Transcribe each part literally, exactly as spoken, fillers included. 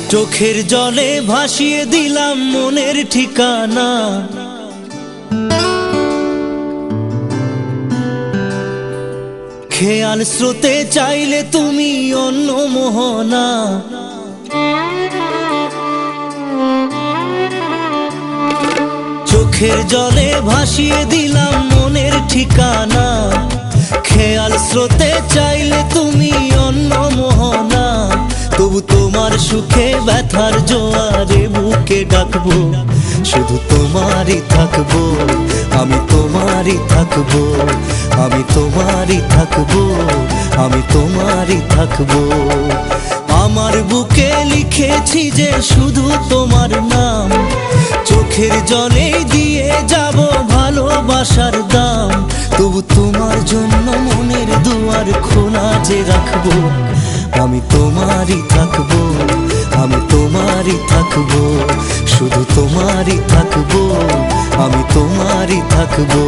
চোখের জলে ভাসিয়ে দিলাম মনের ঠিকানা। খেয়াল স্রোতে চাইলে তুমি অন্য মোহনা। চোখের জলে ভাসিয়ে দিলাম মনের ঠিকানা। খেয়াল স্রোতে চাইলে তুমি অন্য মোহনা। তবু তোমার সুখে ব্যথার জোয়ারে বুকে ডাকবো, শুধু তোমারই থাকবো, আমি তোমারই থাকবো, আমি তোমারই থাকবো, আমি তোমারই থাকবো। আমার বুকে লিখেছি যে শুধু তোমার নাম, চোখের জলে দিয়ে যাব ভালোবাসার দাম। তবু তোমার জন্য মনের দুয়ার খোলা যে রাখবো, আমি তোমারই থাকবো, আমি তোমারই থাকবো, শুধু তোমারই থাকবো, আমি তোমারই থাকবো।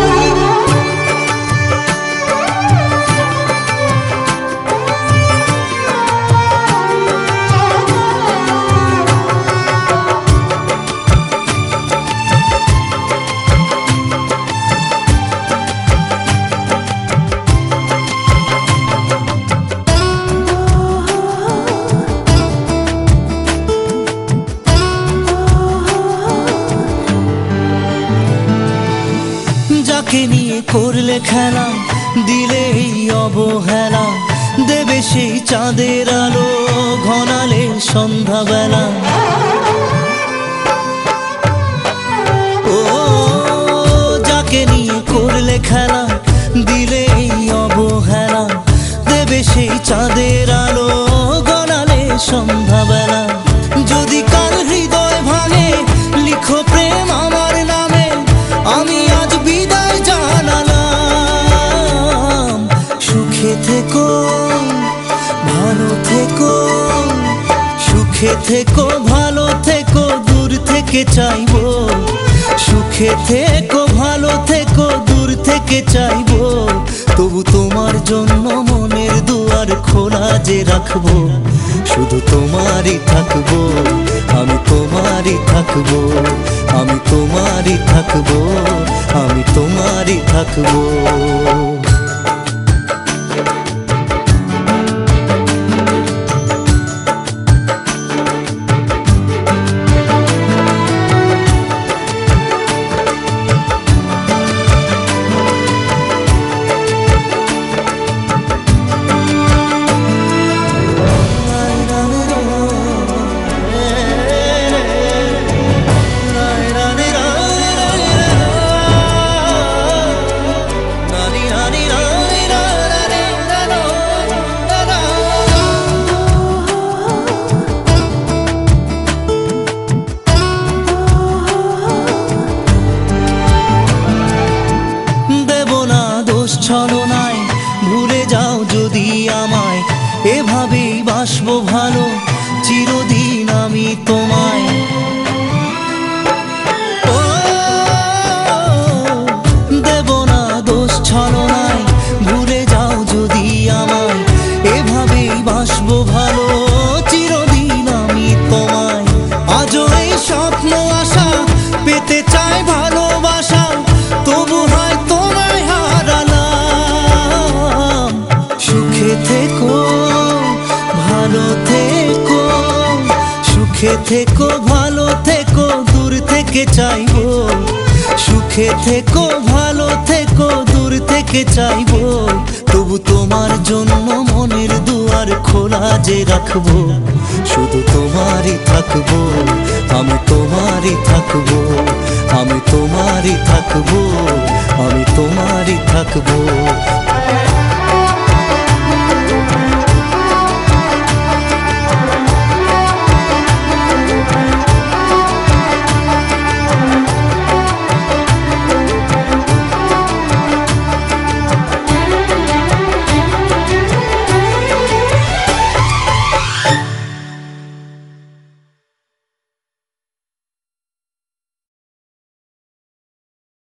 যাকে নিয়ে করলে খেলা, দিলে এই অবহেলা, দেবে সেই চাঁদের আলো ঘনালে সন্ধ্যাবেলা। ও যাকে নিয়ে করলে খেলা, দিলে এই অবহেলা, দেবে সেই চাঁদের আলো ঘনালে সন্ধ্যাবেলা। যদি কাল হৃদয় ভাঙে লিখো প্রেম আমার নামে, আমি আজ বিদায় জানালাম। সুখে থেকো ভালো থেকো, সুখে থেকো ভালো থেকো, দূর থেকে চাইবো। সুখে থেকো ভালো থেকো, দূর থেকে চাইবো। তবু তোমার জন্য মনের দুয়ার খোলা যে রাখবো, শুধু তোমারই থাকবো, আমি তোমারই থাকবো, আমি তোমারই থাকবো, আমি তোমারই থাকবো। ছলনায় ভুলে যাও যদি আমায়, এভাবেই বাসবো ভালো চিরদিন আমি তোমায়। ও দেব না দোষ ছলনায়, ভুলে যাও যদি আমায়, এভাবেই বাসবো ভালো চিরদিন আমি তোমায়। আজও এই স্বপ্ন আশা পেতে চাই ভালোবাসা, তবু হয় তোমায় হারালাম। সুখে থেকো ভালো থেকো, সুখে থেকো ভালো থেকো, দূর থেকে চাইবো। সুখে থেকো ভালো থেকো, দূর থেকে চাইবো। তবু তোমার জন্য মনের দুয়ার খোলা যে রাখবো, শুধু তোমারই থাকবো, আমি তোমারই থাকবো, আমি তোমারই থাকবো, আমি তোমারই থাকবো।